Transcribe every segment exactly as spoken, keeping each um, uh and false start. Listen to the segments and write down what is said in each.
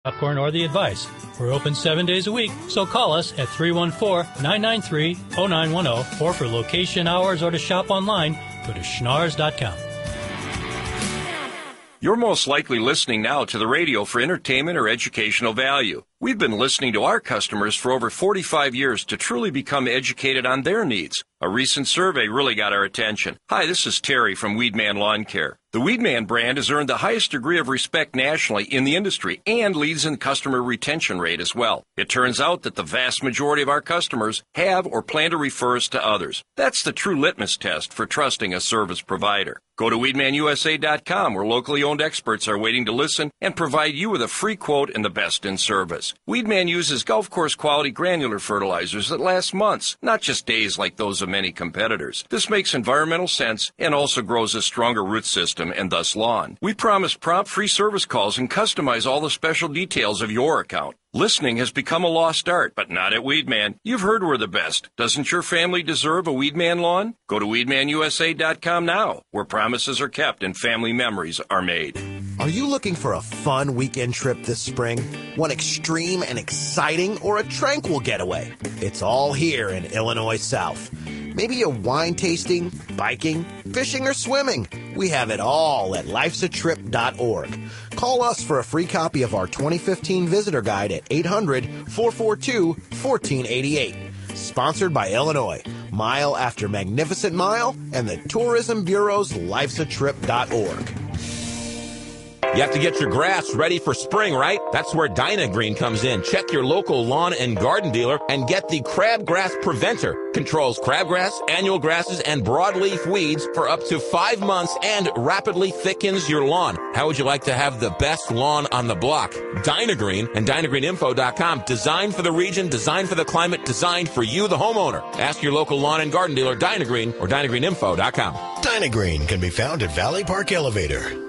Popcorn or the advice. We're open seven days a week, so call us at three one four, nine nine three, zero nine one zero or for location hours or to shop online, go to schnars dot com. You're most likely listening now to the radio for entertainment or educational value. We've been listening to our customers for over forty-five years to truly become educated on their needs. A recent survey really got our attention. Hi, this is Terry from Weedman Lawn Care. The Weedman brand has earned the highest degree of respect nationally in the industry and leads in customer retention rate as well. It turns out that the vast majority of our customers have or plan to refer us to others. That's the true litmus test for trusting a service provider. Go to weedman U S A dot com where locally owned experts are waiting to listen and provide you with a free quote and the best in service. Weedman uses golf course quality granular fertilizers that last months, not just days like those of many competitors. This makes environmental sense and also grows a stronger root system and thus lawn. We promise prompt free service calls and customize all the special details of your account. Listening has become a lost art, but not at Weedman. You've heard we're the best. Doesn't your family deserve a Weedman lawn? Go to weedman U S A dot com now, where promises are kept and family memories are made. Are you looking for a fun weekend trip this spring? One extreme and exciting or a tranquil getaway? It's all here in Illinois South. Maybe a wine tasting, biking, fishing, or swimming. We have it all at life's a trip dot org. Call us for a free copy of our twenty fifteen visitor guide at eight hundred, four four two, one four eight eight. Sponsored by Illinois, Mile After Magnificent Mile, and the Tourism Bureau's life's a trip dot org. You have to get your grass ready for spring, right? That's where Dynagreen comes in. Check your local lawn and garden dealer and get the Crabgrass Preventer. Controls crabgrass, annual grasses, and broadleaf weeds for up to five months and rapidly thickens your lawn. How would you like to have the best lawn on the block? Dynagreen and dynagreen info dot com. Designed for the region, designed for the climate, designed for you, the homeowner. Ask your local lawn and garden dealer, Dynagreen, or dynagreen info dot com. Dynagreen can be found at Valley Park Elevator.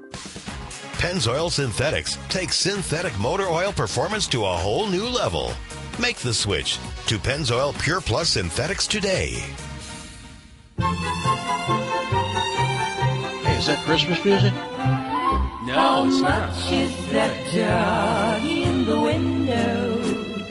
Pennzoil Synthetics takes synthetic motor oil performance to a whole new level. Make the switch to Pennzoil Pure Plus Synthetics today. Hey, is that Christmas music? No, it's not. Is that dog in the window?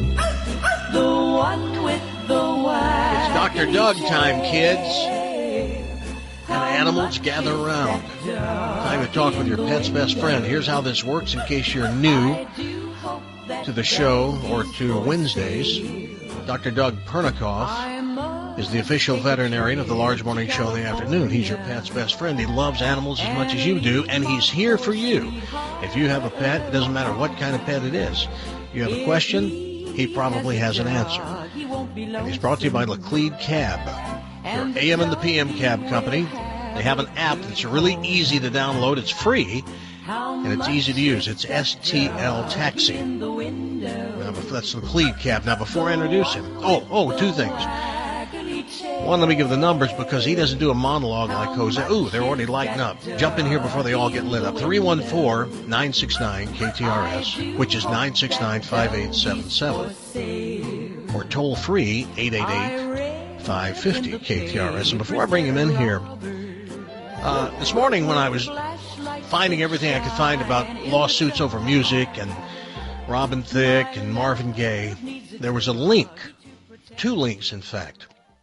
The one with the white. It's Doctor Doug time, kids. And animals gather around. Time to talk with your pet's best friend. Here's how this works in case you're new to the show or to Wednesdays. Doctor Doug Pernikoff is the official veterinarian of the Large Morning Show in the afternoon. He's your pet's best friend. He loves animals as much as you do, and he's here for you. If you have a pet, it doesn't matter what kind of pet it is. You have a question, he probably has an answer. And he's brought to you by Laclede Cab, your A M and the P M cab company. They have an app that's really easy to download. It's free, and it's easy to use. It's S T L Taxi. Now, that's Laclede Cab. Now, before I introduce him, oh, oh, two things. One, let me give the numbers because he doesn't do a monologue like Jose. Ooh, they're already lighting up. Jump in here before they all get lit up. three one four, nine six nine, K T R S, which is nine six nine, five eight seven seven. Or toll free, eight eight eight, five five zero, K T R S. And before I bring him in here, uh, this morning when I was finding everything I could find about lawsuits over music and Robin Thicke and Marvin Gaye, there was a link, two links in fact,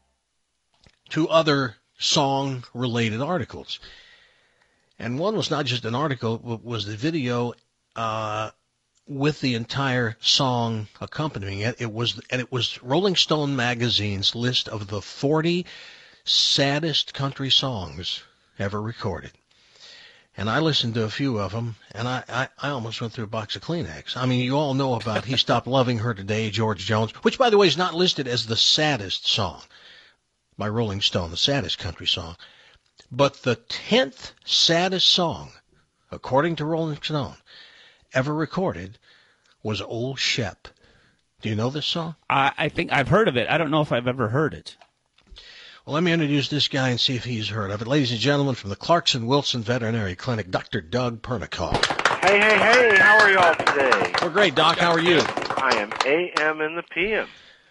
to other song-related articles. And one was not just an article, was the video uh, with the entire song accompanying it. It was, and it was Rolling Stone magazine's list of the forty saddest country songs ever recorded. And I listened to a few of them, and I, I, I almost went through a box of Kleenex. I mean, you all know about He Stopped Loving Her Today, George Jones, which, by the way, is not listed as the saddest song by Rolling Stone, the saddest country song. But the tenth saddest song, according to Rolling Stone, ever recorded was Old Shep. Do you know this song? I, I think I've heard of it. I don't know if I've ever heard it. Well, let me introduce this guy and see if he's heard of it. Ladies and gentlemen, from the Clarkson Wilson Veterinary Clinic, Doctor Doug Pernikoff. Hey, hey, hey, how are y'all today? We're great, Doc. How are you? I am A M and the P M.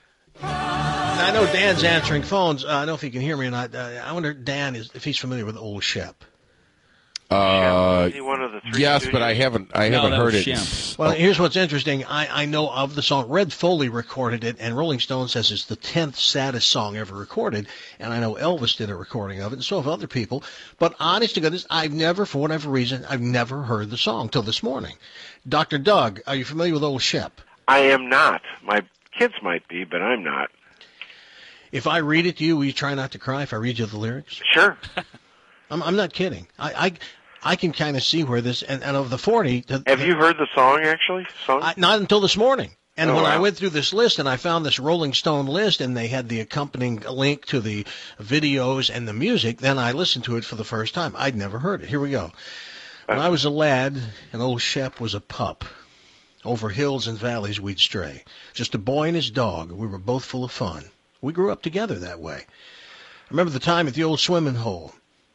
I know Dan's answering phones. Uh, I don't know if he can hear me or not. Uh, I wonder, Dan, is if he's familiar with Old Shep. Uh, Is he one of the three yes, Stooges? but I haven't. I No, haven't that heard was it. Shemp. Well, here's what's interesting. I, I know of the song. Red Foley recorded it, and Rolling Stone says it's the tenth saddest song ever recorded. And I know Elvis did a recording of it, and so have other people. But honest to goodness, I've never, for whatever reason, I've never heard the song till this morning. Doctor Doug, are you familiar with Old Shep? I am not. My kids might be, but I'm not. If I read it to you, will you try not to cry if I read you the lyrics? Sure. I'm, I'm not kidding. I, I, I can kind of see where this, and, and of the forty... The, Have you heard the song, actually? Song? I, not until this morning. And Oh, when I wow. went through this list and I found this Rolling Stone list and they had the accompanying link to the videos and the music, then I listened to it for the first time. I'd never heard it. Here we go. When I was a lad, and Old Shep was a pup. Over hills and valleys we'd stray. Just a boy and his dog. We were both full of fun. We grew up together that way. I remember the time at the old swimming hole.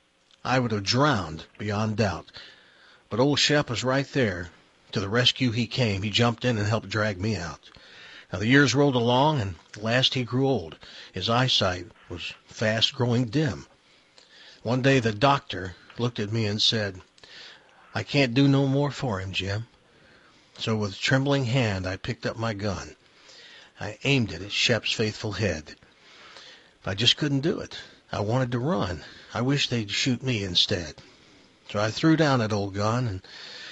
I would have drowned beyond doubt. But Old Shep was right there. To the rescue he came. He jumped in and helped drag me out. Now the years rolled along, and at last he grew old. His eyesight was fast growing dim. One day the doctor looked at me and said, "I can't do no more for him, Jim." So with trembling hand I picked up my gun. I aimed it at Shep's faithful head. But I just couldn't do it. I wanted to run. I wished they'd shoot me instead. So I threw down that old gun and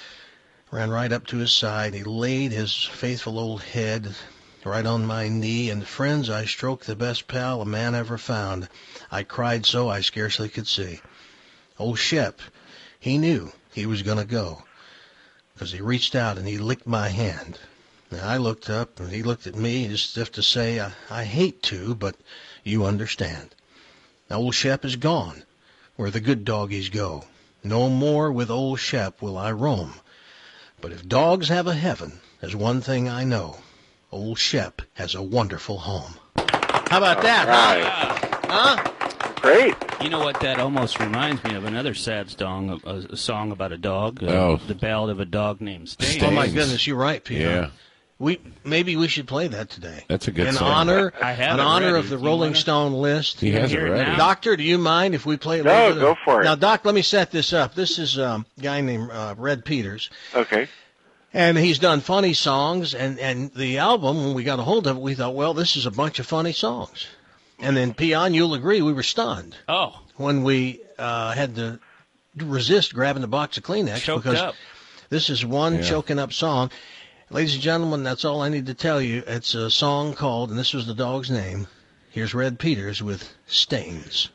ran right up to his side. He laid his faithful old head right on my knee, and friends, I stroked the best pal a man ever found. I cried so I scarcely could see. Old Shep, he knew he was going to go, because he reached out and he licked my hand. Now, I looked up, and he looked at me as if to say, I, I hate to, but you understand. Now, Old Shep is gone, where the good doggies go. No more with Old Shep will I roam. But if dogs have a heaven, there's one thing I know. Old Shep has a wonderful home. How about that, Right. huh? Huh? Great. You know what? That almost reminds me of another sad song, a, a song about a dog. Uh, Oh. The Ballad of a Dog Named Staines. Oh, my goodness, you're right, Peter. Yeah. We maybe we should play that today. That's a good in song. honor I have in it honor ready. of the You Rolling wanna- Stone list. He has it hear it ready. now? Doctor, do you mind if we play a No, little bit go of- for it. Now, Doc, let me set this up. This is um, a guy named uh, Red Peters, Okay. and he's done funny songs. And, and the album, when we got a hold of it, we thought, well, this is a bunch of funny songs. And then, Peon, you'll agree, we were stunned Oh, when we uh, had to resist grabbing the box of Kleenex choked because up. this is one Yeah. choking up song. Ladies and gentlemen, that's all I need to tell you. It's a song called, and this was the dog's name. Here's Red Peters with Stains.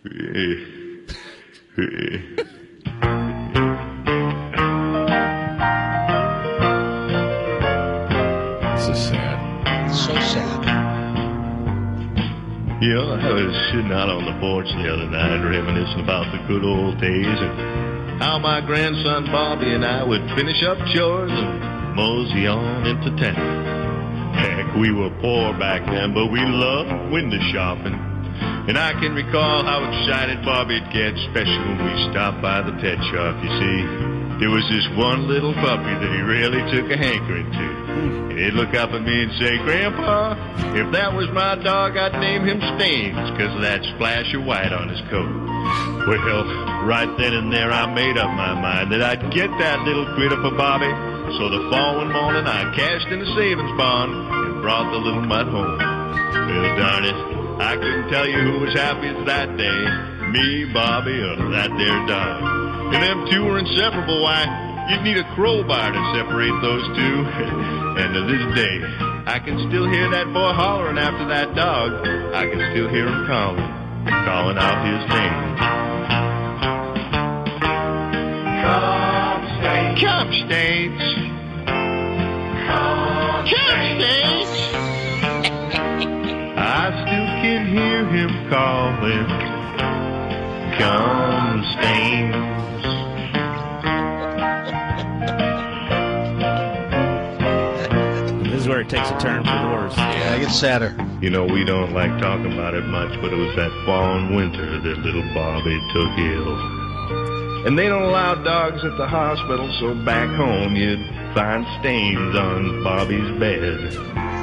This is sad. It's so sad. Yeah, I was sitting out on the porch the other night reminiscing about the good old days and how my grandson Bobby and I would finish up chores and mosey on into town. Heck, we were poor back then, but we loved window shopping. And I can recall how excited Bobby'd get, especially when we stopped by the pet shop, you see. There was this one little puppy that he really took a hankering to. And he'd look up at me and say, "Grandpa, if that was my dog, I'd name him Stains, 'cause of that splash of white on his coat." Well, right then and there, I made up my mind that I'd get that little critter for Bobby. So the following morning, I cashed in a savings bond and brought the little mutt home. Well, darn it, I couldn't tell you who was happiest that day, me, Bobby, or that there dog. And them two were inseparable. Why, you'd need a crowbar to separate those two. And to this day, I can still hear that boy hollering after that dog. I can still hear him calling, calling out his name. Come, Stains. Come, Stains. Come, Stains. I still can hear him calling, "Come, Stains." This is where it takes a turn for the worse. Yeah, it gets sadder. You know, we don't like talking about it much, but it was that fall and winter that little Bobby took ill. And they don't allow dogs at the hospital, so back home you'd find stains on Bobby's bed.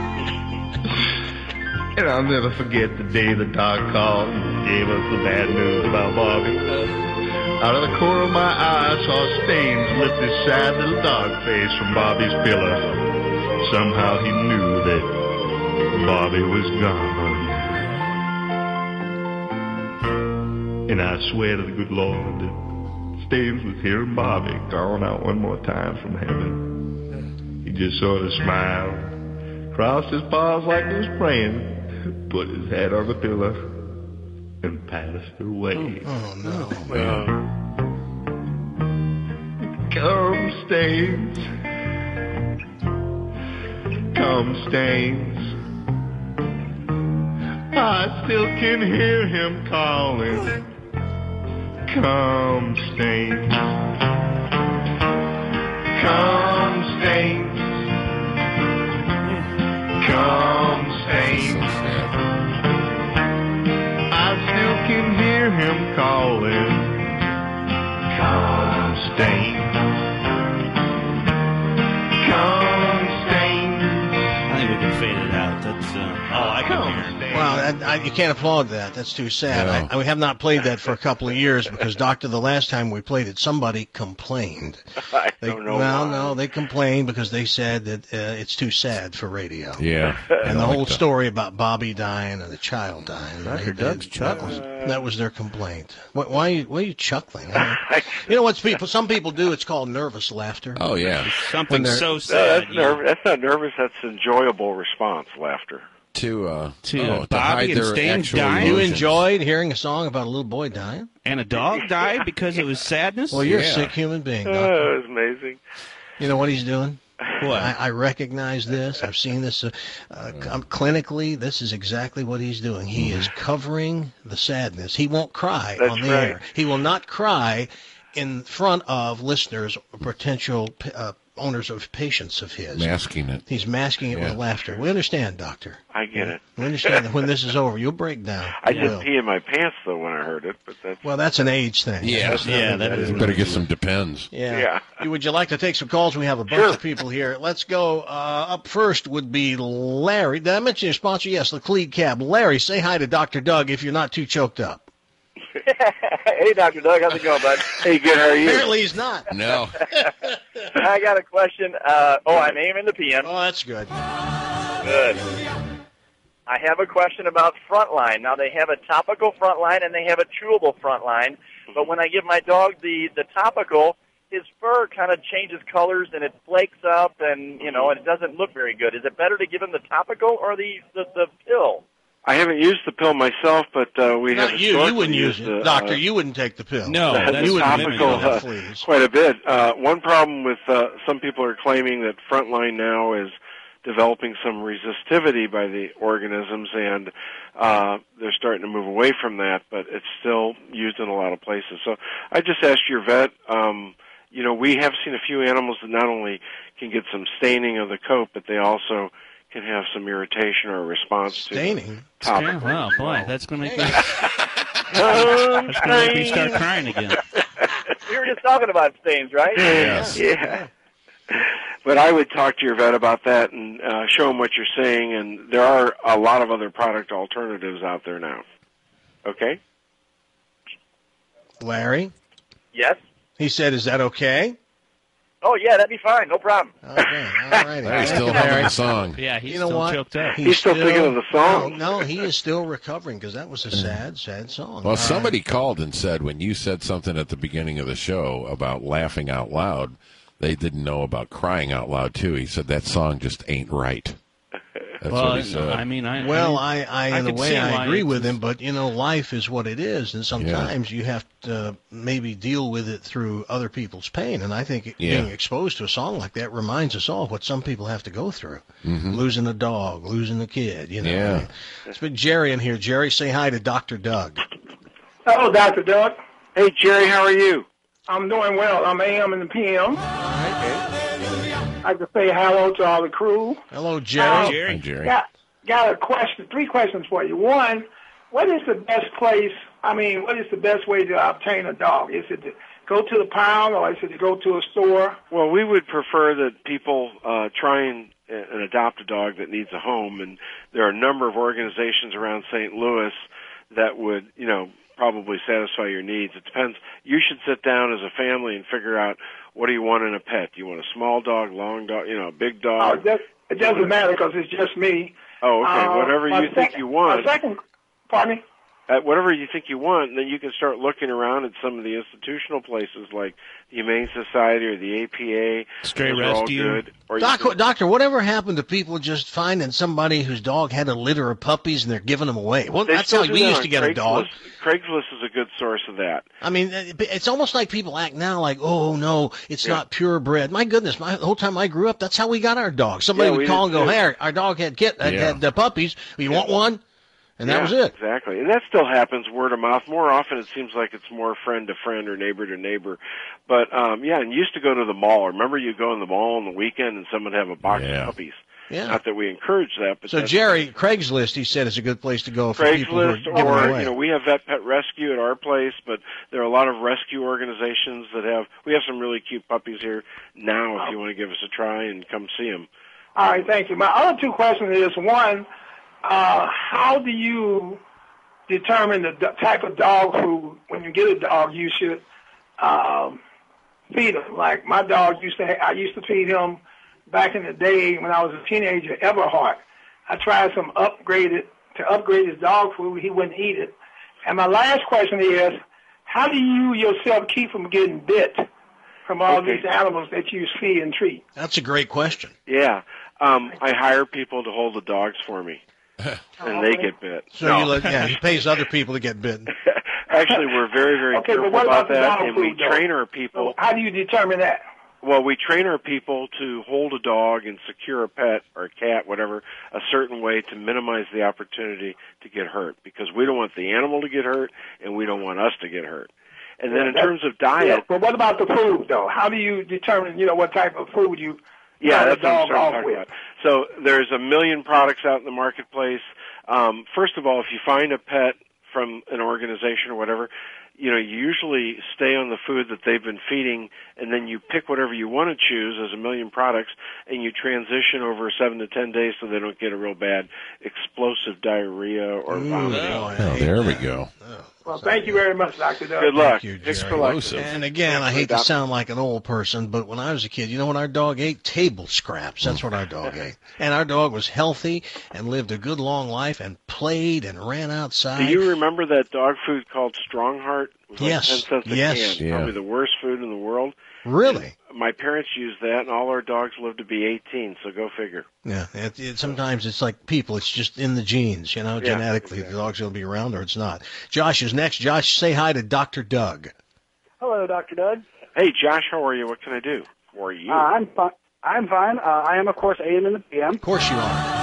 And I'll never forget the day the dog called and gave us the bad news about Bobby. Out of the corner of my eye, I saw Staines lift his sad little dog face from Bobby's pillow. Somehow he knew that Bobby was gone. And I swear to the good Lord that Staines was hearing Bobby calling out one more time from heaven. He just sort of smiled, crossed his paws like he was praying, put his head on the pillow, and passed away. Oh, no. Oh. Come, Staines. Come, Staines. I still can hear him calling. Come, Staines. Come, Staines. Come, Staines. I still can hear him calling. Come, Staines. Come, Staines. I think we can fade it out. That's uh, all I can hear. Well, I, I, you can't applaud that. That's too sad. No. I, I, we have not played that for a couple of years because, Doctor, the last time we played it, somebody complained. I They, don't know. well, why. no, they complained because they said that uh, it's too sad for radio. Yeah. And the I like whole that. story about Bobby dying and the child dying. Doctor they- Doug's that chuckling. was- That was their complaint. Why, why, are, you, why are you chuckling? I mean, you know what people? Some people do. It's called nervous laughter. Oh, yeah. Something When they're- so No, sad. that's, nerv- that's not nervous. That's enjoyable response, laughter. To, uh, To, oh, uh, to Bobby hide and their Staines actual dying? You emotions. enjoyed hearing a song about a little boy dying? And a dog died because it was sadness? Well, you're Yeah. a sick human being, Oh, Doctor. it's amazing. You know what he's doing? What? I, I recognize this. I've seen this. Uh, uh, um, clinically, this is exactly what he's doing. He is covering the sadness. He won't cry That's on the right. air. He will not cry in front of listeners or potential uh, owners of patients of his. Masking it. He's masking it Yeah. with laughter. We understand, Doctor. I get it. We understand that when this is over, you'll break down. I You just will. pee in my pants though when I heard it, but that's Well, that's an age thing. Yeah. That's Yeah, nothing that to do is- You with better it. get some Depends. Yeah. Yeah. Would you like to take some calls? We have a bunch Sure. of people here. Let's go. Uh, up first would be Larry. Did I mention your sponsor? Yes, the Cleed Cab. Larry, say hi to Doctor Doug if you're not too choked up. Hey, Doctor Doug, how's it going, bud? Hey, good. How are you? Apparently he's not. No. I got a question. Uh, oh, I'm aiming the P M. Oh, that's good. Good. I have a question about Frontline. Now, they have a topical Frontline and they have a chewable Frontline, but when I give my dog the, the topical, his fur kind of changes colors and it flakes up and, you know, and it doesn't look very good. Is it better to give him the topical or the, the, the pill? I haven't used the pill myself, but uh, we have Not you. You historically wouldn't use used it. the, Doctor, uh, you wouldn't take the pill. No, the that's you wouldn't topical limit it, uh, please. quite a bit. Uh, one problem with uh, some people are claiming that Frontline now is developing some resistivity by the organisms, and uh, they're starting to move away from that, but it's still used in a lot of places. So I just asked your vet, um, you know, we have seen a few animals that not only can get some staining of the coat, but they also can have some irritation or a response Staining? to topical. Yeah, wow, boy, that's going to make me, Oh, that's gonna make me start crying again. We were just talking about stains, right? Yes. Yeah. But I would talk to your vet about that and uh, show him what you're saying, and there are a lot of other product alternatives out there now. Okay? Larry? Yes? He said, is that okay? Oh, yeah, that'd be fine. No problem. Okay, all right. Larry's still humming the song. Yeah, he's You know still what? choked up. He's still thinking of the song. No, no, he is still recovering because that was a sad, sad song. Well, Uh, somebody called and said when you said something at the beginning of the show about laughing out loud, they didn't know about crying out loud, too. He said that song just ain't right. That's well, what he said. I mean, I Well, I, I, I, I in a could way, see I why agree it's with just- him, but, you know, life is what it is, and sometimes you have to maybe deal with it through other people's pain, and I think Yeah. being exposed to a song like that reminds us all what some people have to go through. Mhm. Losing a dog, losing a kid, you know. Yeah. It's been Jerry in here. Jerry, say hi to Doctor Doug. Hello, Doctor Doug. Hey, Jerry, how are you? I'm doing well. I'm A M and the P M. I'd like to say hello to all the crew. Hello, Uh, Jerry. Hi, Jerry. Got, got a question, three questions for you. One, what is the best place, I mean, what is the best way to obtain a dog? Is it to go to the pound or is it to go to a store? Well, we would prefer that people uh, try and, and adopt a dog that needs a home, and there are a number of organizations around Saint Louis that would, you know, probably satisfy your needs. It depends. You should sit down as a family and figure out, what do you want in a pet? Do you want a small dog, long dog, you know, a big Oh, dog? it, does, it doesn't matter because it's just me. Oh, okay. Uh, Whatever my you think sec- you want. My second, pardon me? Uh, whatever you think you want, and then you can start looking around at some of the institutional places like the Humane Society or the A P A. Stray Those are all rescue. good. Or you Doc, can- doctor, whatever happened to people just finding somebody whose dog had a litter of puppies and they're giving them away? Well, They that's still how do we that used on to get a dog. Craigslist. Craigslist is a good source of that. I mean, it's almost like people act now like, oh, no, it's Yeah. not purebred. My goodness, my, the whole time I grew up, that's how we got our dog. Somebody Yeah, would we call and did go, too. hey, our, our dog had kit, had, Yeah. had uh, puppies. You want one? And that Yeah, was it. Exactly. And that still happens word of mouth. More often it seems like it's more friend to friend or neighbor to neighbor. But, um, yeah, and you used to go to the mall. Remember you go in the mall on the weekend and someone would have a box Yeah. of puppies. Yeah. Not that we encourage that. But So, that's- Jerry, Craigslist, he said, is a good place to go for people who are Craigslist, giving or away. you know, we have Vet Pet Rescue at our place, but there are a lot of rescue organizations that have. We have some really cute puppies here now. If you want to give us a try and come see them. All right, thank you. My other two questions is, one, uh, how do you determine the d- type of dog food, when you get a dog, you should um, feed him? Like my dog used to, ha- I used to feed him back in the day when I was a teenager, Everhart. I tried some upgraded, to upgrade his dog food, he wouldn't eat it. And my last question is, how do you yourself keep from getting bit from all Okay. these animals that you feed and treat? That's a great question. Yeah, um, I hire people to hold the dogs for me, and they get bit. So No. you let, yeah, he pays other people to get bitten. Actually, we're very, very Okay, but careful what about about the that, dog and we food, though? train our people. How do you determine that? Well, we train our people to hold a dog and secure a pet or a cat, whatever, a certain way to minimize the opportunity to get hurt, because we don't want the animal to get hurt, and we don't want us to get hurt. And then in That- terms of diet, Yeah, but what about the food, though? How do you determine, you know, what type of food you yeah, start that's a what I'm dog starting off to talk with? about. So there's a million products out in the marketplace. Um, first of all, if you find a pet from an organization or whatever, you know, you usually stay on the food that they've been feeding, and then you pick whatever you want to choose as a million products, and you transition over seven to ten days so they don't get a real bad explosive diarrhea or vomiting. Oh, there we go. Well, thank you very much, Doctor Doug. Good luck. you, Vicks Jerry. for life. And again, I hate to sound like an old person, but when I was a kid, you know what our dog ate? Table scraps. That's what our dog ate. And our dog was healthy and lived a good long life and played and ran outside. Do you remember that dog food called Strongheart? It was like Yes. ten cents a Yes. can. Yeah. Probably the worst food in the world. Really? My parents used that, and all our dogs lived to be eighteen, so go figure. Yeah. It, it, sometimes it's like people. It's just in the genes, you know, Yeah, genetically. exactly. The dog's going to be around or it's not. Josh is next. Josh, say hi to Doctor Doug. Hello, Doctor Doug. Hey, Josh, how are you? What can I do for you? Uh, I'm fine. I'm fine. Uh, I am, of course, A M and the P M. Of course you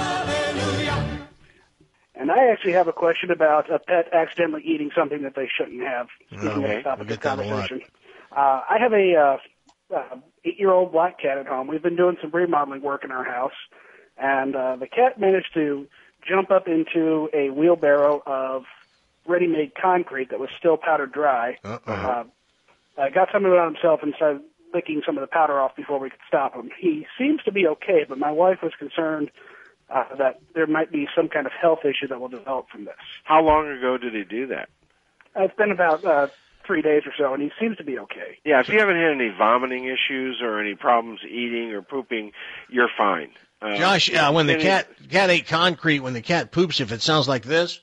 are. And I actually have a question about a pet accidentally eating something that they shouldn't have. Speaking Okay. of the topic We of get that a lot. conversation, uh, I have a uh, uh, eight-year-old black cat at home. We've been doing some remodeling work in our house, and uh, the cat managed to jump up into a wheelbarrow of ready-made concrete that was still powdered dry. Uh-oh. Uh, uh, got some of it on himself and started licking some of the powder off before we could stop him. He seems to be okay, but my wife was concerned uh, that there might be some kind of health issue that will develop from this. How long ago did he do that? Uh, it's been about uh, three days or so, and he seems to be okay. Yeah, if you haven't had any vomiting issues or any problems eating or pooping, you're fine. Uh, Josh, uh, when the any- cat cat ate concrete, when the cat poops, if it sounds like this,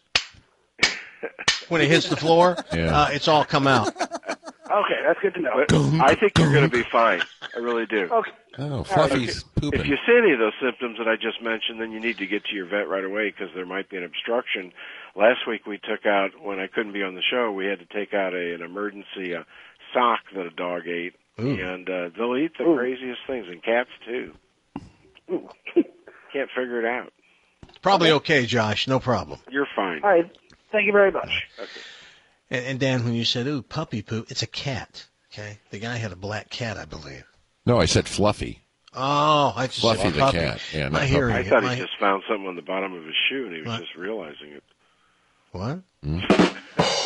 when it hits the floor, Yeah. uh, it's all come out. Okay, that's good to know. But I think you're going to be fine. I really do. Okay. Oh, Fluffy's pooping. If you see any of those symptoms that I just mentioned, then you need to get to your vet right away because there might be an obstruction. Last week we took out, when I couldn't be on the show, we had to take out a, an emergency uh, sock that a dog ate. Ooh. And uh, they'll eat the Ooh. craziest things, and cats too. Ooh. Can't figure it out. Probably okay, Josh. No problem. You're fine. All right. Thank you very much. Okay. And, and Dan, when you said, ooh, puppy poop, it's a cat. Okay? The guy had a black cat, I believe. No, I said Fluffy. Oh, I just Fluffy said the puppy. cat. Yeah, not My puppy. hearing. I thought my, he just found something on the bottom of his shoe, and he was What? just realizing it. What? Man.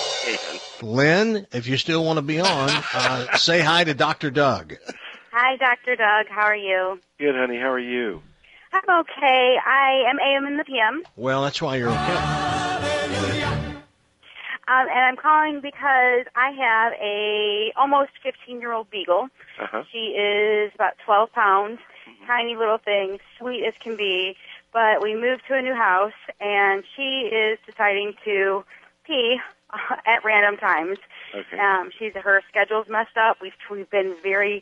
Lynn, if you still want to be on, uh, say hi to Doctor Doug. Hi, Doctor Doug. How are you? Good, honey. How are you? I'm okay. I am A M in the P M. Well, that's why you're okay. Um, and I'm calling because I have a almost fifteen-year-old beagle. Uh-huh. She is about twelve pounds, tiny little thing, sweet as can be. But we moved to a new house, and she is deciding to pee at random times. Okay. Um, she's her schedule's messed up. We've we've been very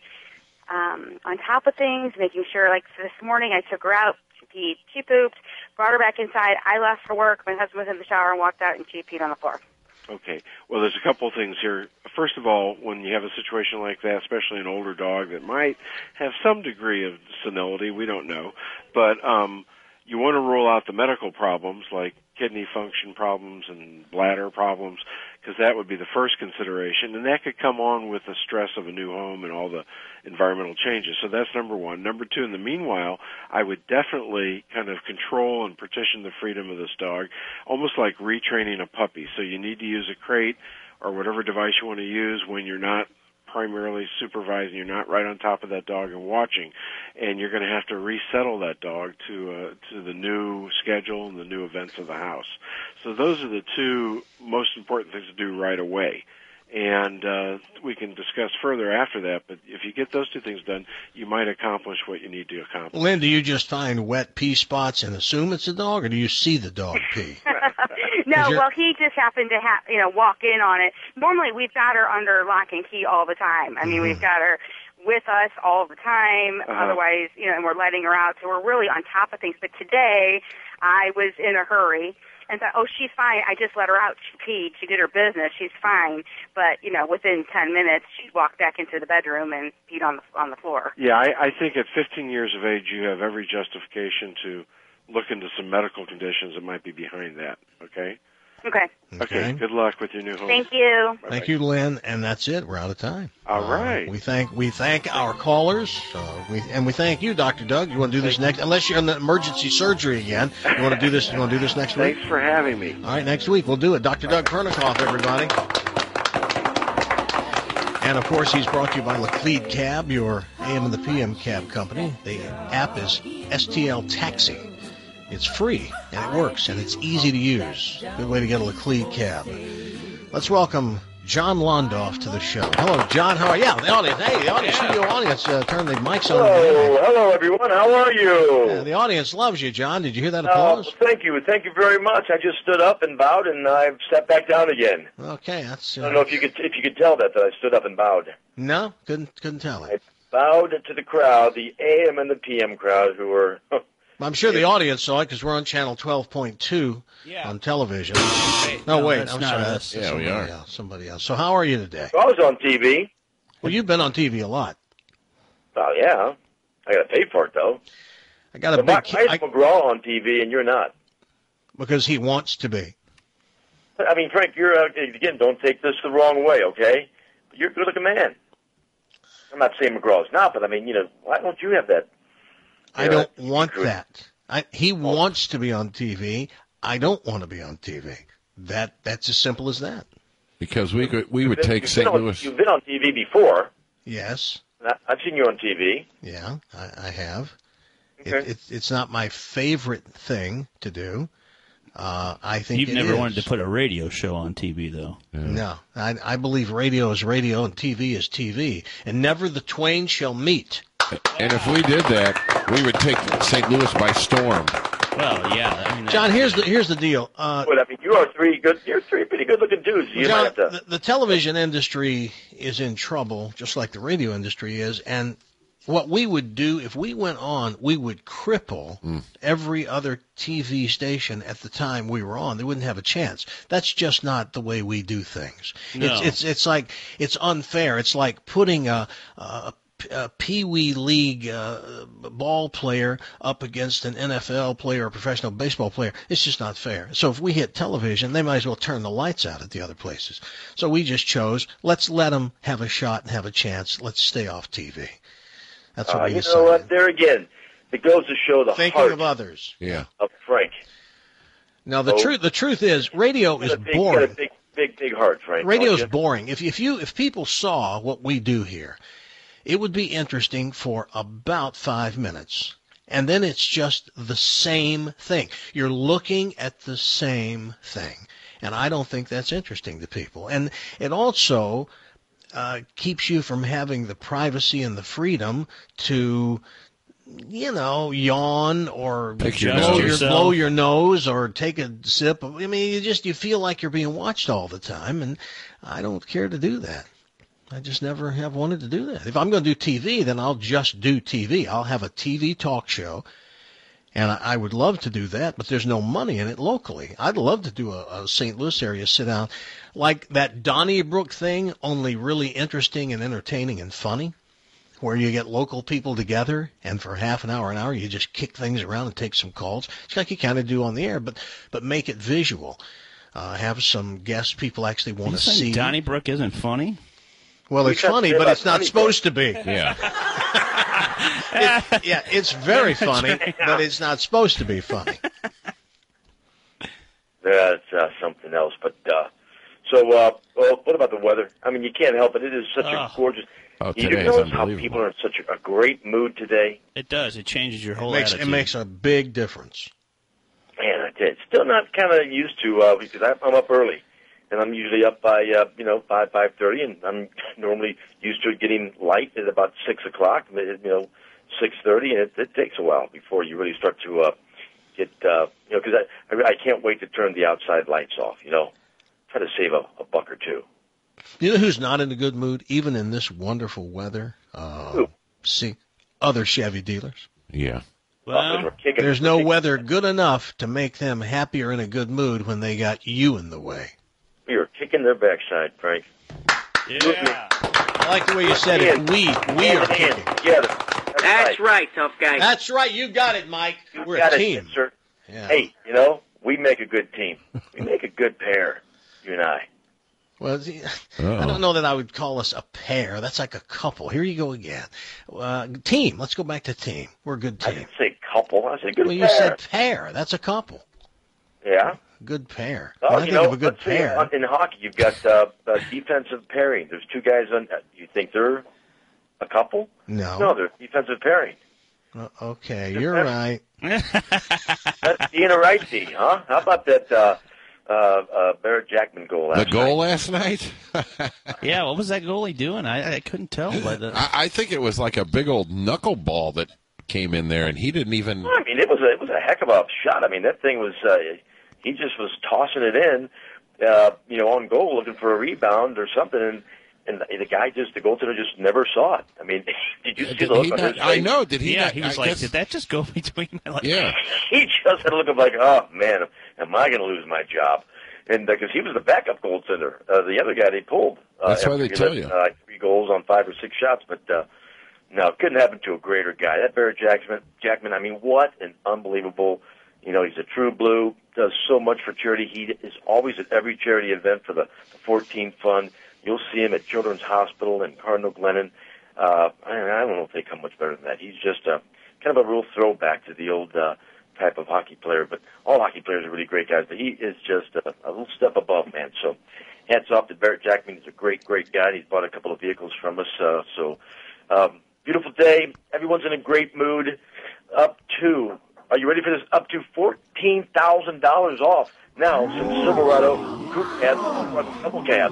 um, on top of things, making sure. Like this morning, I took her out. She peed. She pooped. Brought her back inside. I left for work. My husband was in the shower and walked out, and she peed on the floor. Okay. Well, there's a couple of things here. First of all, when you have a situation like that, especially an older dog that might have some degree of senility, we don't know, but um, you want to rule out the medical problems like kidney function problems and bladder problems, because that would be the first consideration, and that could come on with the stress of a new home and all the environmental changes. So that's number one. Number two, in the meanwhile, I would definitely kind of control and partition the freedom of this dog, almost like retraining a puppy. So you need to use a crate or whatever device you want to use when you're not primarily supervising, you're not right on top of that dog and watching, and you're going to have to resettle that dog to uh, to the new schedule and the new events of the house. So those are the two most important things to do right away. And uh, we can discuss further after that, but if you get those two things done, you might accomplish what you need to accomplish. Lynn, do you just find wet pee spots and assume it's a dog, or do you see the dog pee? No, well, he just happened to ha- you know, walk in on it. Normally, we've got her under lock and key all the time. I mean, mm-hmm. we've got her with us all the time. Uh-huh. Otherwise, you know, and we're letting her out, so we're really on top of things. But today, I was in a hurry and thought, oh, she's fine. I just let her out. She peed. She did her business. She's fine. But, you know, within ten minutes, she walked back into the bedroom and peed on the, on the floor. Yeah, I, I think at fifteen years of age, you have every justification to look into some medical conditions that might be behind that, okay? Okay. Okay, good luck with your new home. Thank you. Bye-bye. Thank you, Lynn, and that's it. We're out of time. All uh, right. We thank we thank our callers, uh, we, and we thank you, Doctor Doug. You want to do this next? Unless you're in the emergency surgery again, you want to do this? You want to do this next week? Thanks for having me. All right, next week we'll do it. Doctor Doug Kernikoff, everybody. And, of course, he's brought to you by Laclede Cab, your A M and the P M cab company. The app is S T L Taxi. It's free, and it works, and it's easy to use. Good way to get a Laclede cab. Let's welcome John Londoff to the show. Hello, John. How are you? Yeah, the audience. Hey, the audience, yeah. Studio audience, uh, turn the mics on. Hello, hello, everyone. How are you? Uh, the audience loves you, John. Did you hear that applause? Uh, thank you. Thank you very much. I just stood up and bowed, and I've stepped back down again. Okay, that's. Uh, I don't know if you could if you could tell that that I stood up and bowed. No, couldn't couldn't tell it. I bowed to the crowd, the A M and the P M crowd, who were. I'm sure the audience saw it because we're on channel twelve point two yeah. on television. Hey, no, no, wait, that's I'm not sorry. us. That's Yeah, we somebody are. Else, somebody else. So how are you today? I was on T V. Well, you've been on T V a lot. Oh, yeah. I got to pay for it, though. I got a but big... Why Ki- is I, McGraw on T V and you're not? Because he wants to be. I mean, Frank, you're, uh, again, don't take this the wrong way, okay? But you're a good-looking man. I'm not saying McGraw's not, but, I mean, you know, why don't you have that? I know, don't that want secret? that. I, he wants to be on T V. I don't want to be on T V. That That's as simple as that. Because we could, we would You've been- take you've Saint been on- Louis. You've been on T V before. Yes. I've seen you on T V. Yeah, I, I have. Okay. It, it, it's not my favorite thing to do. Uh, I think You've it never is. wanted to put a radio show on T V, though. No, I, I believe radio is radio and T V is T V, and never the twain shall meet. And if we did that, we would take Saint Louis by storm. Well, yeah. I mean, John, here's the here's the deal. Uh, But I mean, you are three good. You're three pretty good-looking dudes. You John, might have to. the, the television industry is in trouble, just like the radio industry is, and what we would do if we went on, we would cripple Mm. every other T V station at the time we were on. They wouldn't have a chance. That's just not the way we do things. No. It's it's it's like it's unfair. It's like putting a a, a Pee Wee League uh, ball player up against an N F L player or a professional baseball player. It's just not fair. So if we hit television, they might as well turn the lights out at the other places. So we just chose, let's let them have a shot and have a chance. Let's stay off T V. That's what Uh, we you know decided. what? There again, it goes to show the Thinking heart of others. Yeah. of Frank. Now the Oh. truth, the truth is, radio You is got a big, you got a boring. big, big, big heart, Frank. Radio don't is you? boring. If if you if people saw what we do here, it would be interesting for about five minutes, and then it's just the same thing. You're looking at the same thing, And I don't think that's interesting to people. And it also uh, keeps you from having the privacy and the freedom to, you know, yawn or Pick your blow, nose. your, blow your nose or take a sip. Of, I mean, you just you feel like you're being watched all the time, and I don't care to do that. I just never have wanted to do that. If I'm going to do T V, then I'll just do T V. I'll have a T V talk show, and I, I would love to do that, but there's no money in it locally. I'd love to do a, a Saint Louis area sit-down, like that Donnybrook thing, only really interesting and entertaining and funny, where you get local people together, and for half an hour, an hour, you just kick things around and take some calls. It's like you kind of do on the air, but but make it visual. Uh, have some guests people actually want to see. Donnybrook isn't funny? Well, it's funny, but it's not supposed to be. Yeah. it, yeah, it's very funny, but it's not supposed to be funny. That's uh, something else. But uh, so, uh, well, what about the weather? I mean, you can't help it. It is such Oh. a gorgeous. Oh, you today is notice how unbelievable. people are in such a, a great mood today. It does. It changes your whole It makes, attitude. it makes a big difference. Man, I did. Still not kind of used to uh, because I, I'm up early, and I'm usually up by uh, you know five five thirty, and I'm normally used to it getting light at about six o'clock. You know, six thirty, and it, it takes a while before you really start to uh, get uh, you know because I, I I can't wait to turn the outside lights off. You know, try to save a, a buck or two. You know who's not in a good mood, even in this wonderful weather? Uh, Who? See, other Chevy dealers. Yeah. Well, There's no weather good enough to make them happy or in a good mood when they got you in the way. We are kicking their backside, Frank. Yeah. I like the way you said it. We, we are kicking. Together. That's, That's right. right, tough guy. That's right. You got it, Mike. You We're got a it, team. sir. Yeah. Hey, you know, we make a good team. We make a good pair, you and I. Well, see, I Uh-oh. don't know that I would call us a pair. That's like a couple. Here you go again. Uh, team. Let's go back to team. We're a good I team. didn't say couple. I said good Well, you pair. said pair. That's a couple. Yeah. Good pair. Oh, When I you think know, of a good let's see, pair. on- in hockey, you've got uh, uh, defensive pairing. There's two guys on. Uh, you think they're a couple? No. No, they're defensive pairing. Uh, okay, you're right. That's D and a right D, huh? How about that uh, uh, uh, Barrett Jackman goal last The goal night? last night? Yeah, what was that goalie doing? I, I couldn't tell by the. I, I think it was like a big old knuckleball that came in there, and he didn't even. I mean, it was a, it was a heck of a shot. I mean, that thing was. Uh, he just was tossing it in, uh, you know, on goal, looking for a rebound or something, and and the guy just the goaltender just never saw it. I mean, did you see Did the look he on not- his I face? know. Did he yeah, not- he was I like, guess- did that just go between my legs? Yeah. He just had a look of like, oh man, am I going to lose my job? And because he was the backup goaltender, uh, the other guy they pulled. Uh, That's why after they he tell let, you. Uh, like three goals on five or six shots, but uh, no, it couldn't happen to a greater guy. That Barrett Jackman, Jackman. I mean, what an unbelievable. You know, he's a true blue. Does so much for charity. He is always at every charity event for the fourteen Fund. You'll see him at Children's Hospital and Cardinal Glennon. Uh, I, I don't know if they come much better than that. He's just a kind of a real throwback to the old uh, type of hockey player. But all hockey players are really great guys. But he is just a, a little step above, man. So hats off to Barrett Jackman. He's a great, great guy. He's bought a couple of vehicles from us. Uh, so um, beautiful day. Everyone's in a great mood. Up to, are you ready for this? Up to fourteen thousand dollars off now since Silverado Coupe has double cab.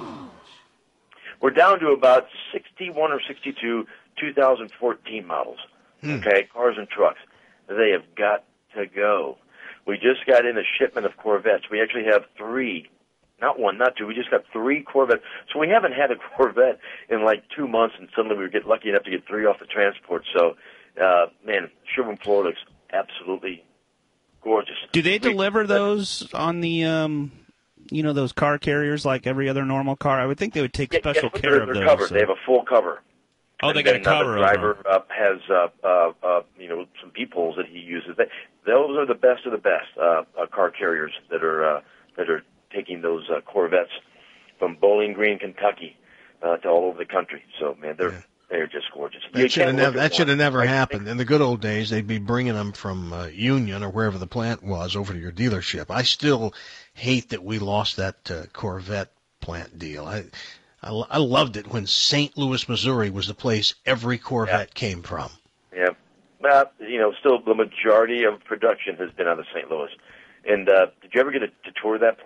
We're down to about sixty-one or sixty-two two thousand fourteen models, okay, cars and trucks. They have got to go. We just got in a shipment of Corvettes. We actually have three, not one, not two. We just got three Corvettes. So we haven't had a Corvette in like two months, and suddenly we get lucky enough to get three off the transport. So, uh, man, Sherwin, Florida looks absolutely gorgeous. Do they deliver those on the, um, you know, those car carriers like every other normal car? I would think they would take special Yes, care they're, of they're those. covered. so- They have a full cover. Oh, they And got a then, uh, cover The over driver uh, has, uh, uh, uh, you know, some peepholes that he uses. They, those are the best of the best uh, uh, car carriers that are uh, that are taking those uh, Corvettes from Bowling Green, Kentucky, uh, to all over the country. So, man, they're they're just gorgeous. You That should have can't never. look at That should have one. never happened. In the good old days, they'd be bringing them from uh, Union or wherever the plant was over to your dealership. I still hate that we lost that uh, Corvette plant deal. I, I, I loved it when Saint Louis, Missouri, was the place every Corvette came from. Yeah, but you know, still the majority of production has been out of Saint Louis. And uh, did you ever get a, to tour that plant?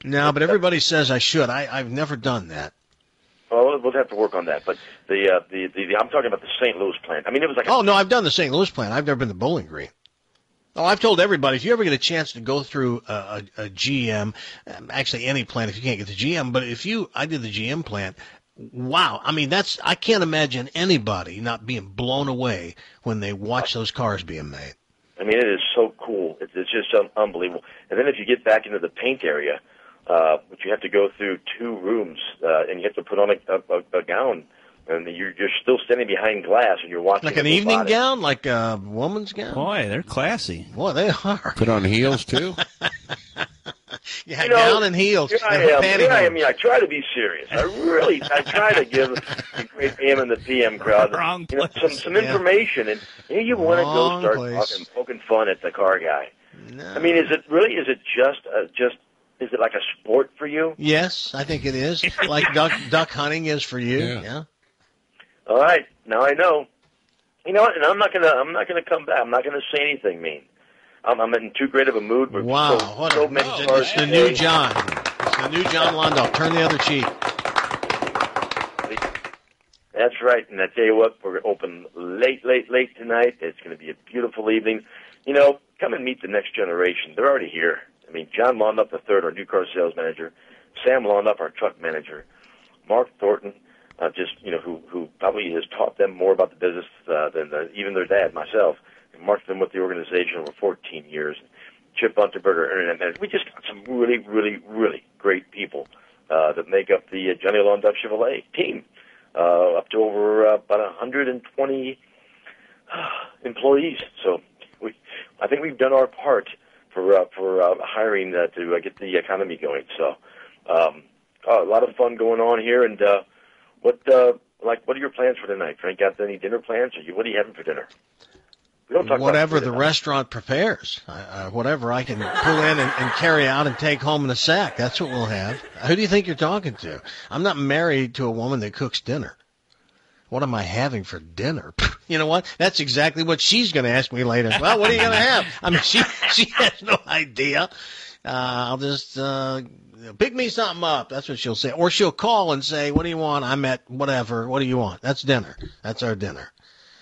No, but everybody says I should. I, I've never done that. Well, we'll have to work on that. But the, uh, the, the, the I'm talking about the Saint Louis plant. I mean, it was like a, Oh, no, I've done the Saint Louis plant. I've never been to Bowling Green. Oh, I've told everybody, if you ever get a chance to go through a, a, a G M, um, actually any plant if you can't get the G M, but if you, I did the G M plant, wow. I mean, that's, I can't imagine anybody not being blown away when they watch those cars being made. I mean, it is so cool. It's, it's just um, unbelievable. And then if you get back into the paint area, uh, which you have to go through two rooms, uh, and you have to put on a, a, a gown, and you're, you're still standing behind glass, and you're watching Like an evening body. gown, like a woman's gown? Boy, they're classy. Boy, they are. Put on heels, too? Yeah, you know, gown and heels. Here I am. Here I, am. I mean, I try to be serious. I really, I try to give the great A M and the P M crowd Wrong you know, some some information, and here you want to go Wrong start place. talking, poking fun at the car guy. No. I mean, is it really? Is it just uh, just? Is it like a sport for you? Yes, I think it is. Like duck duck hunting is for you. Yeah. yeah. All right, now I know. You know what? And I'm not gonna. I'm not gonna come back. I'm not gonna say anything mean. I'm, I'm in too great of a mood. We're Wow, so, what so a, many it's, cars it's the today. new John. It's the new John Londoff. Turn the other cheek. That's right. And I tell you what, we're open late, late, late tonight. It's going to be a beautiful evening. You know, come and meet the next generation. They're already here. I mean, John Londoff the third, our new car sales manager. Sam Londoff, our truck manager. Mark Thornton, uh, just, you know, who, who probably has taught them more about the business uh, than the, even their dad, myself. Mark's been with the organization over fourteen years. Chip Unterberger, Internet Manager. We just got some really, really, really great people uh, that make up the uh, Johnny Londoff Chevrolet team. Uh, up to over uh, about one hundred twenty uh, employees. So we, I think we've done our part for uh, for uh, hiring uh, to uh, get the economy going. So um, uh, a lot of fun going on here. And uh, what uh, like what are your plans for tonight? Frank, got any dinner plans? Or you, what are you having for dinner? We don't talk Whatever about the restaurant prepares, uh, uh, whatever I can pull in and, and carry out and take home in a sack. That's what we'll have. Who do you think you're talking to? I'm not married to a woman that cooks dinner. What am I having for dinner? You know what? That's exactly what she's going to ask me later. Well, what are you going to have? I mean, she she has no idea. Uh, I'll just uh, pick me something up. That's what she'll say. Or she'll call and say, what do you want? I'm at whatever. What do you want? That's dinner. That's our dinner.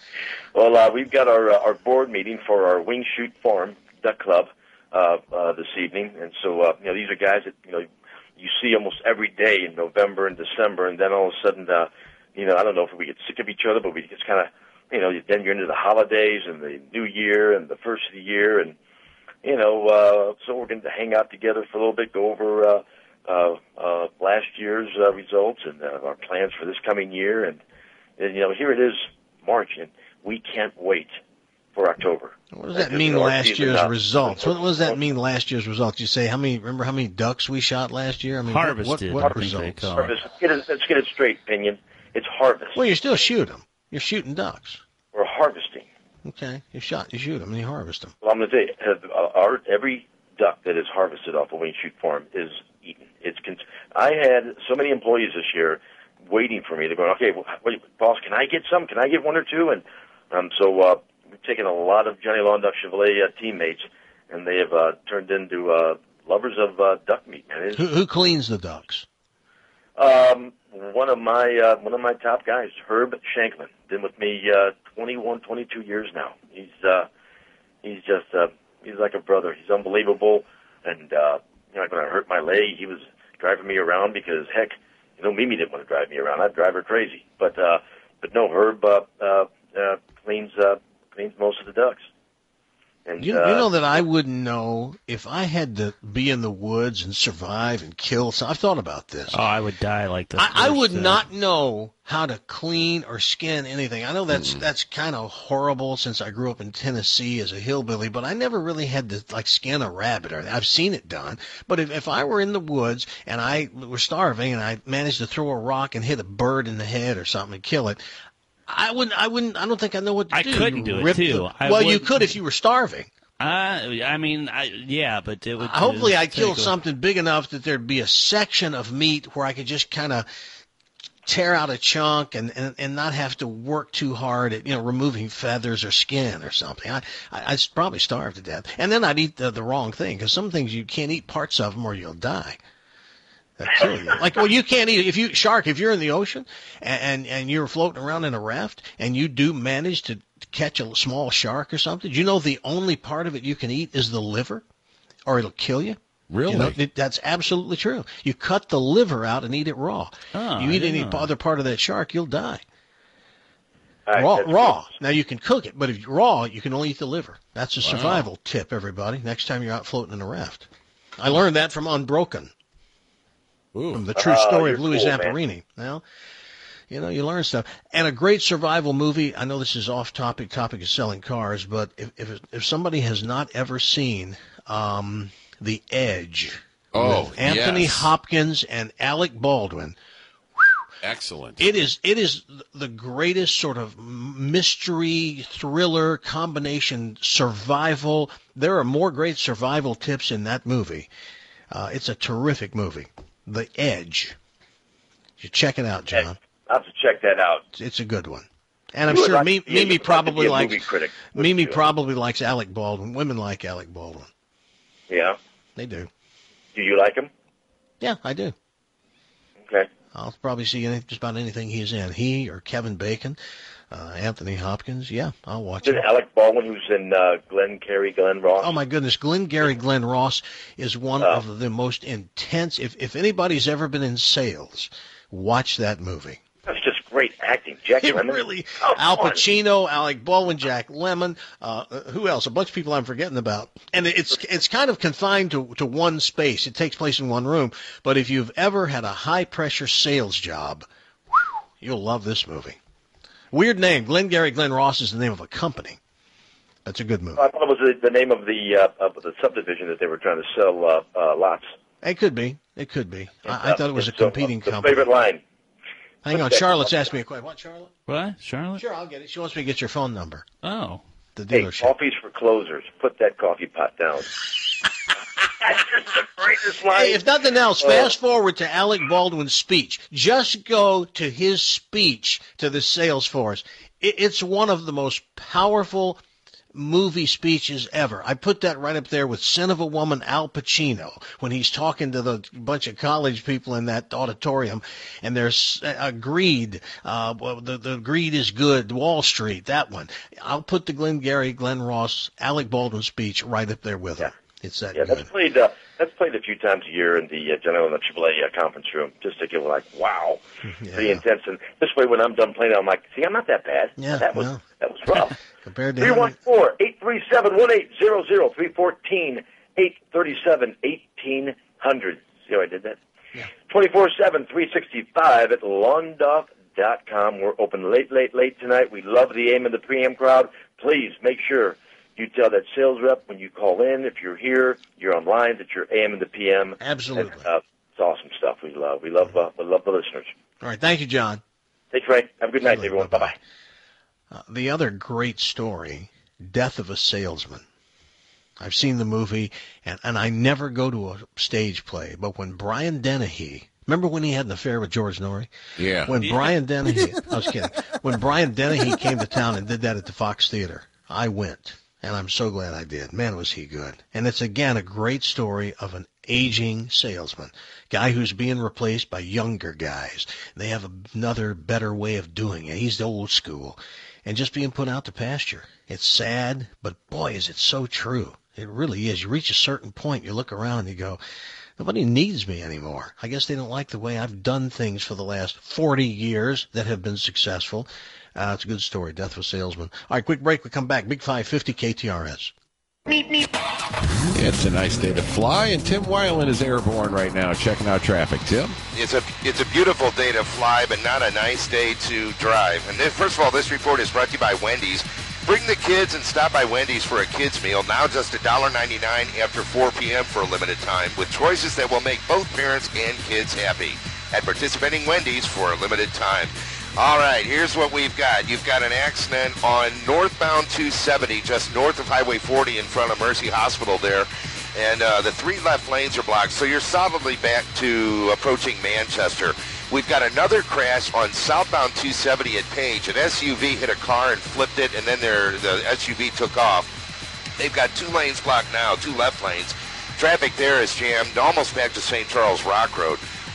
Well, uh, we've got our uh, our board meeting for our Wing Shoot Farm Duck Club uh, uh, this evening, and so uh, you know these are guys that you know you see almost every day in November and December, and then all of a sudden, uh, you know, I don't know if we get sick of each other, but we just kind of, you know, then you're into the holidays and the New Year and the first of the year, and you know, uh, so we're going to hang out together for a little bit, go over uh, uh, uh, last year's uh, results and uh, our plans for this coming year, and, and you know, here it is, March, and we can't wait for October. What does that mean, last year's results? What, what does that mean, last year's results? You say, how many? Remember how many ducks we shot last year? I mean, Harvested. What, what, what results? Harvest. Let's get, it, let's get it straight, Pinion. It's harvest. Well, you still shoot them. You're shooting ducks. We're harvesting. Okay, you shot, you shoot them, and you harvest them. Well, I'm going to tell you, uh, our, every duck that is harvested off a Wing Shoot Farm is eaten. It's. Con- I had so many employees this year waiting for me. They're going, okay, well, wait, boss, can I get some? Can I get one or two? And um, so uh, we've taken a lot of Johnny Londoff Chevrolet uh, teammates, and they have uh, turned into uh, lovers of uh, duck meat. Man, it is, Who, who cleans the ducks? Um, one of my uh, one of my top guys, Herb Shankman, been with me uh, twenty-one, twenty-two years now. He's uh, he's just uh, he's like a brother. He's unbelievable, and uh, you know, when I hurt my leg, he was driving me around because heck, you know, Mimi didn't want to drive me around. I'd drive her crazy, but uh, but no, Herb uh, uh, uh, cleans uh, cleans most of the ducks. And, You, you uh, know that I wouldn't know if I had to be in the woods and survive and kill. So I've thought about this. Oh, I would die like this. I, I would not know how to clean or skin anything. I know that's Mm. that's kind of horrible since I grew up in Tennessee as a hillbilly, but I never really had to like skin a rabbit or I've seen it done. But if, if I were in the woods and I were starving and I managed to throw a rock and hit a bird in the head or something and kill it, I wouldn't. I wouldn't. I don't think I know what to I do. couldn't do it, Rip too. the- I well, you would- could if you were starving. Uh, I mean, I, yeah, but it would. Hopefully, uh, I'd kill take a- something big enough that there'd be a section of meat where I could just kind of tear out a chunk and, and, and not have to work too hard at, you know, removing feathers or skin or something. I, I, I'd probably starve to death. And then I'd eat the, the wrong thing because some things you can't eat parts of them or you'll die. That kill you. Like, well, you can't eat if you shark. If you're in the ocean and, and and you're floating around in a raft and you do manage to catch a small shark or something, you know the only part of it you can eat is the liver, or it'll kill you. Really? You know, it, that's absolutely true. You cut the liver out and eat it raw. Oh, you eat I any didn't know. other part of that shark, you'll die. All right, Raw, that's raw. Now you can cook it, but if you're raw, you can only eat the liver. That's a Wow. survival tip, everybody. Next time you're out floating in a raft, I learned that from Unbroken, Ooh. from the true Oh, story you're of Louis cool, man. Zamperini. Now, you know, you learn stuff. And a great survival movie. I know this is off topic. Topic is selling cars, but if if, if somebody has not ever seen um, The Edge, Oh, with Anthony yes. Hopkins and Alec Baldwin. Excellent. It is it is the greatest sort of mystery thriller combination survival. There are more great survival tips in that movie. Uh, it's a terrific movie. The Edge. You check it out, John. I'll have to check that out. It's a good one. And I'm You would sure like Mi- to be- you'd Mimi like to probably be a likes movie critic, wouldn't Mimi you? probably likes Alec Baldwin. Women like Alec Baldwin. Yeah. They do. Do you like him? Yeah, I do. Okay. I'll probably see any, just about anything he's in. He or Kevin Bacon, uh, Anthony Hopkins. Yeah, I'll watch Is it. it Alec Baldwin who's in uh, Glenn Carey, Glenn Ross? Oh my goodness, Glenn Gary Glenn Ross is one Oh. of the most intense. If if anybody's ever been in sales, watch that movie. That's just great acting. Jack It Lemmon. really. Come Al on. Pacino, Alec Baldwin, Jack Lemmon. Uh, who else? A bunch of people I'm forgetting about. And it's it's kind of confined to to one space. It takes place in one room. But if you've ever had a high pressure sales job, whew, you'll love this movie. Weird name. Glenn Gary Glenn Ross is the name of a company. That's a good movie. I thought it was the, the name of the uh, of the subdivision that they were trying to sell uh, uh, lots. It could be. It could be. I, I thought it was a So, competing the company. favorite line. Hang on. Charlotte's asked me a question. What, Charlotte? What? Charlotte? Sure, I'll get it. She wants me to get your phone number. Oh. The Hey, dealership. coffee's for closers. Put that coffee pot down. That's just the greatest line. Hey, if nothing else, Uh, fast forward to Alec Baldwin's speech. Just go to his speech to the sales force. It, it's one of the most powerful movie speeches ever. I put that right up there with Sin of a Woman, Al Pacino, when he's talking to the bunch of college people in that auditorium, and there's uh, greed. Uh, well, the, the greed is good. Wall Street, that one. I'll put the Glenn Gary, Glenn Ross, Alec Baldwin speech right up there with him. It's that Yeah, good. that's played. Uh, that's played a few times a year in the uh, General in the triple A uh, conference room, just to give like, wow, pretty intense. And this way, when I'm done playing, I'm like, see, I'm not that bad. Yeah, that was well. that was rough. Compared to Three him, one four eight three seven one eight zero zero three fourteen eight thirty seven eighteen hundred. See how I did that? Yeah. Twenty four seven three sixty five at Londoff dot com. We're open late, late, late tonight. We love the A M and the P M crowd. Please make sure you tell that sales rep when you call in, if you're here, you're online, that you're A M and the P M. Absolutely. And, uh, it's awesome stuff. We love. We love. Uh, we love the listeners. All right, thank you, John. Thanks, Ray. Have a good night, everyone. Bye bye. Uh, the other great story, Death of a Salesman. I've seen the movie, and, and I never go to a stage play, but when Brian Dennehy, remember when he had an affair with George Norrie? Yeah. When Brian Dennehy, I was kidding, when Brian Dennehy came to town and did that at the Fox Theater, I went, and I'm so glad I did. Man, was he good. And it's, again, a great story of an aging salesman, guy who's being replaced by younger guys. They have another, better way of doing it. He's the old school. And just being put out to pasture. It's sad, but boy, is it so true. It really is. You reach a certain point, you look around and you go, nobody needs me anymore. I guess they don't like the way I've done things for the last forty years that have been successful. Uh, it's a good story, Death of a Salesman. All right, quick break. We come back. Big five fifty K T R S. It's a nice day to fly, and Tim Weiland is airborne right now, checking out traffic. Tim? It's a it's a beautiful day to fly, but not a nice day to drive. And then, first of all, this report is brought to you by Wendy's. Bring the kids and stop by Wendy's for a kids meal. Now just one dollar ninety-nine after four p.m. for a limited time, with choices that will make both parents and kids happy at participating Wendy's for a limited time. All right, here's what we've got. You've got an accident on northbound two seventy, just north of Highway forty in front of Mercy Hospital there. And uh, the three left lanes are blocked, so you're solidly back to approaching Manchester. We've got another crash on southbound two seventy at Page. An S U V hit a car and flipped it, and then there, the S U V took off. They've got two lanes blocked now, two left lanes. Traffic there is jammed almost back to Saint Charles Rock Road.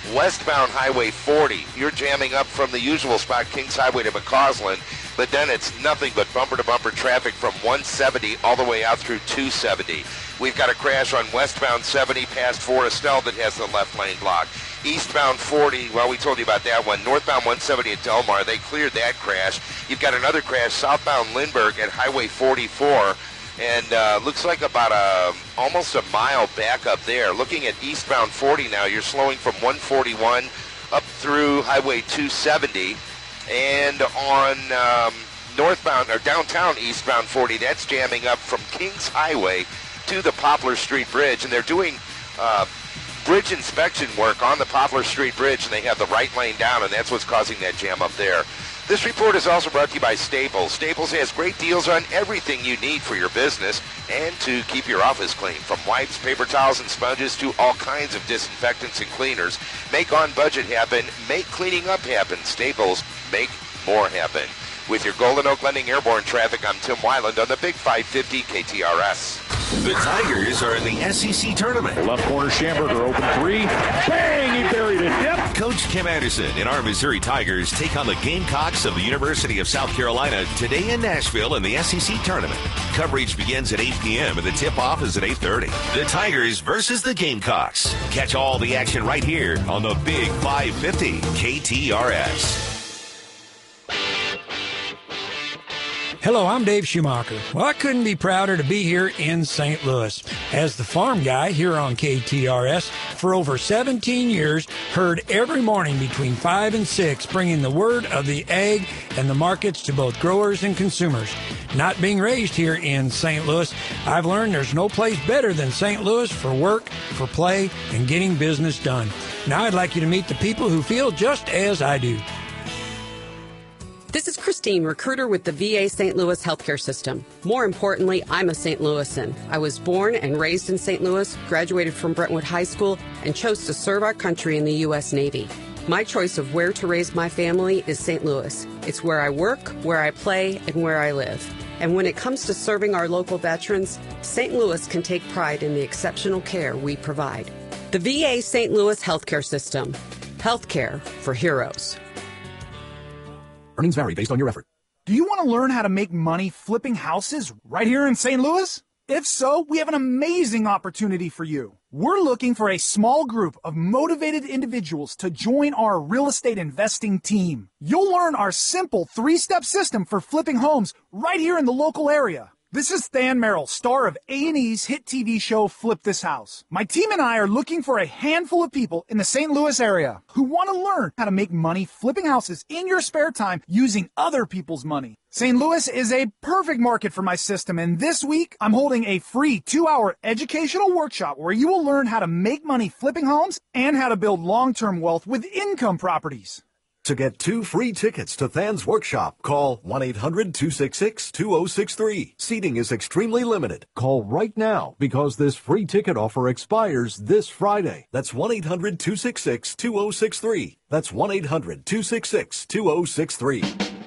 westbound Highway forty. You're jamming up from the usual spot, Kings Highway to McCausland, but then it's nothing but bumper-to-bumper traffic from one seventy all the way out through two seventy. We've got a crash on westbound seventy past Forestel that has the left lane blocked. Eastbound forty, well, we told you about that one. Northbound one seventy at Delmar, they cleared that crash. You've got another crash southbound Lindbergh at Highway forty-four. And uh, looks like about a, almost a mile back up there. Looking at eastbound forty now, you're slowing from one forty-one up through Highway two seventy. And on um, northbound or downtown eastbound forty, that's jamming up from Kings Highway to the Poplar Street Bridge. And they're doing uh, bridge inspection work on the Poplar Street Bridge, and they have the right lane down, and that's what's causing that jam up there. This report is also brought to you by Staples. Staples has great deals on everything you need for your business and to keep your office clean. From wipes, paper towels, and sponges to all kinds of disinfectants and cleaners. Make on budget happen. Make cleaning up happen. Staples, make more happen. With your Golden Oak Lending Airborne traffic, I'm Tim Weiland on the Big five fifty K T R S. The Tigers are in the S E C tournament. Left corner, Schamberger, open three. Bang! He buried it. Yep. Coach Kim Anderson and our Missouri Tigers take on the Gamecocks of the University of South Carolina today in Nashville in the S E C tournament. Coverage begins at eight p.m. and the tip-off is at eight thirty. The Tigers versus the Gamecocks. Catch all the action right here on the Big five fifty K T R S. Hello, I'm Dave Schumacher. Well, I couldn't be prouder to be here in Saint Louis. As the farm guy here on K T R S for over seventeen years, heard every morning between five and six, bringing the word of the ag and the markets to both growers and consumers. Not being raised here in Saint Louis, I've learned there's no place better than Saint Louis for work, for play, and getting business done. Now I'd like you to meet the people who feel just as I do. This is Christine, recruiter with the V A Saint Louis Healthcare System. More importantly, I'm a Saint Louisan. I was born and raised in Saint Louis, graduated from Brentwood High School, and chose to serve our country in the U S Navy. My choice of where to raise my family is Saint Louis. It's where I work, where I play, and where I live. And when it comes to serving our local veterans, Saint Louis can take pride in the exceptional care we provide. The V A Saint Louis Healthcare System. Healthcare for heroes. Earnings vary based on your effort. Do you want to learn how to make money flipping houses right here in Saint Louis? If so, we have an amazing opportunity for you. We're looking for a small group of motivated individuals to join our real estate investing team. You'll learn our simple three-step system for flipping homes right here in the local area. This is Stan Merrill, star of A and E's hit T V show Flip This House. My team and I are looking for a handful of people in the Saint Louis area who want to learn how to make money flipping houses in your spare time using other people's money. Saint Louis is a perfect market for my system, and this week I'm holding a free two-hour educational workshop where you will learn how to make money flipping homes and how to build long-term wealth with income properties. To get two free tickets to Than's workshop, call one eight hundred two six six two zero six three. Seating is extremely limited. Call right now because this free ticket offer expires this Friday. That's one eight hundred two six six two zero six three. That's one eight hundred two six six two zero six three.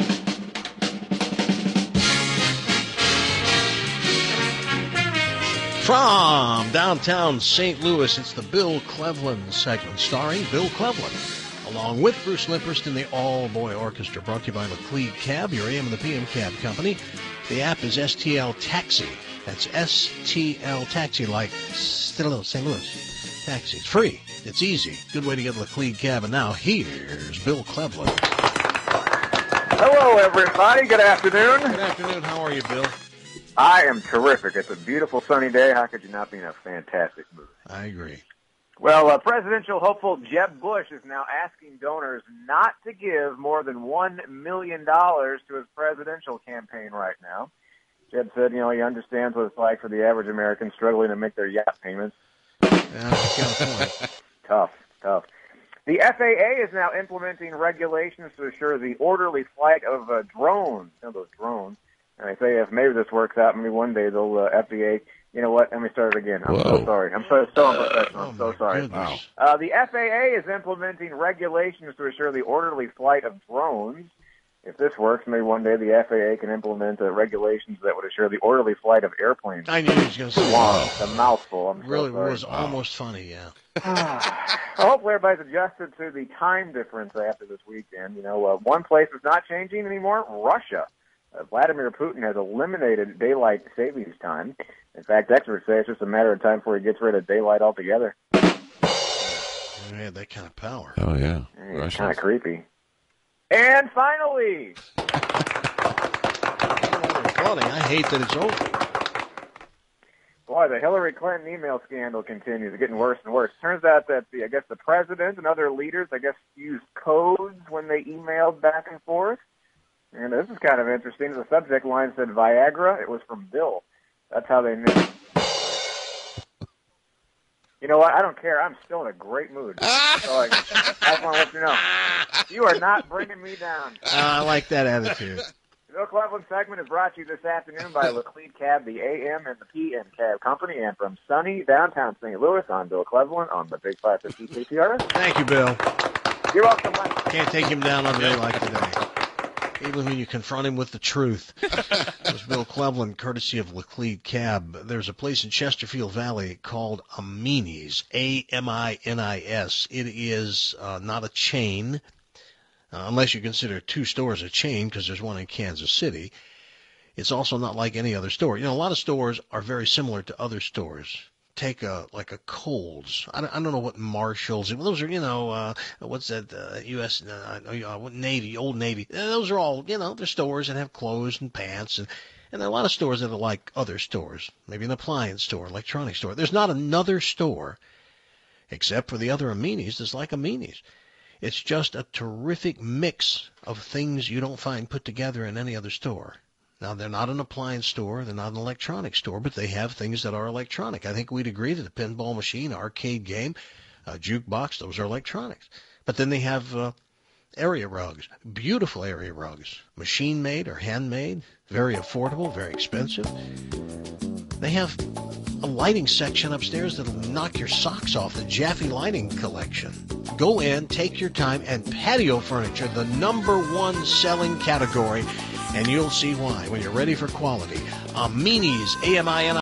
From downtown Saint Louis, it's the Bill Cleveland segment starring Bill Cleveland, along with Bruce Limperst and the All-Boy Orchestra, brought to you by McLeod Cab, your A M and the P M cab company. The app is S T L Taxi. That's S T L Taxi, like Saint Louis Taxi. It's free. It's easy. Good way to get McLeod Cab. And now here's Bill Cleveland. Hello, everybody. Good afternoon. Good afternoon. How are you, Bill? I am terrific. It's a beautiful sunny day. How could you not be in a fantastic mood? I agree. Well, uh, presidential hopeful Jeb Bush is now asking donors not to give more than one million dollars to his presidential campaign right now. Jeb said, you know, he understands what it's like for the average American struggling to make their yacht payments. Yeah, tough, tough. The F A A is now implementing regulations to assure the orderly flight of uh, drones, you know, those drones. And I say if maybe this works out, maybe one day they'll, uh, F D A, you know what, let me start it again. I'm Whoa. so sorry. I'm so, so unprofessional. I'm so sorry. Wow. Uh, the F A A is implementing regulations to assure the orderly flight of drones. if this works, maybe one day the F A A can implement uh, regulations that would assure the orderly flight of airplanes. I knew he was going to say Wow, that. it's a mouthful. I'm so Really sorry. was almost funny, yeah. Well, hopefully everybody's adjusted to the time difference after this weekend. You know, uh, one place is not changing anymore, Russia. Uh, Vladimir Putin has eliminated daylight savings time. In fact, experts say it's just a matter of time before he gets rid of daylight altogether. He had that kind of power. Oh, yeah. It's kind of creepy. And finally... Funny. I hate that it's over. Boy, the Hillary Clinton email scandal continues. It's getting worse and worse. Turns out that the, I guess the president and other leaders, I guess, used codes when they emailed back and forth. And this is kind of interesting. The subject line said Viagra. It was from Bill. That's how they knew. You know what? I don't care. I'm still in a great mood. So I, I just want to let you know. You are not bringing me down. Uh, I like that attitude. The Bill Cleveland segment is brought to you this afternoon by Laclede Cab, the A M and the P M Cab Company, and from sunny downtown Saint Louis, I'm Bill Cleveland on the Big five fifty K T R S. Thank you, Bill. You're welcome, Mike. Can't take him down on a day like today. Even when you confront him with the truth. It was Bill Cleveland, courtesy of Laclede Cab. There's a place in Chesterfield Valley called Amini's, A M I N I S. It is uh, not a chain, uh, unless you consider two stores a chain, because there's one in Kansas City. It's also not like any other store. You know, a lot of stores are very similar to other stores. Take a like a Kohl's. I don't, I don't know what Marshalls. Those are, you know, uh, what's that? Uh, U S Uh, Navy, Old Navy. Those are all, you know, they're stores that have clothes and pants, and and there are a lot of stores that are like other stores. Maybe an appliance store, electronic store. There's not another store, except for the other Amini's, that's like Amini's. It's just a terrific mix of things you don't find put together in any other store. Now, they're not an appliance store, they're not an electronic store, but they have things that are electronic. I think we'd agree that a pinball machine, arcade game, a jukebox, those are electronics. But then they have uh, area rugs, beautiful area rugs, machine-made or handmade, very affordable, very expensive. They have a lighting section upstairs that'll knock your socks off, the Jaffe Lighting Collection. Go in, take your time, and patio furniture, the number one selling category, and you'll see why when you're ready for quality. Amini's, A M I N I